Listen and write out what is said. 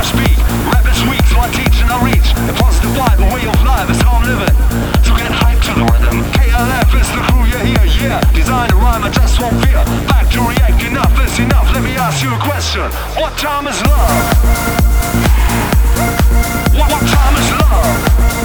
I speak. Rap is weak, so I teach and I reach. The positive vibe, a way of life is how I'm living. So get hyped to the rhythm. KLF is the crew, yeah, yeah. Design a rhyme, I just won't fear. Back to react, enough is enough. Let me ask you a question. What time is love? What time is love?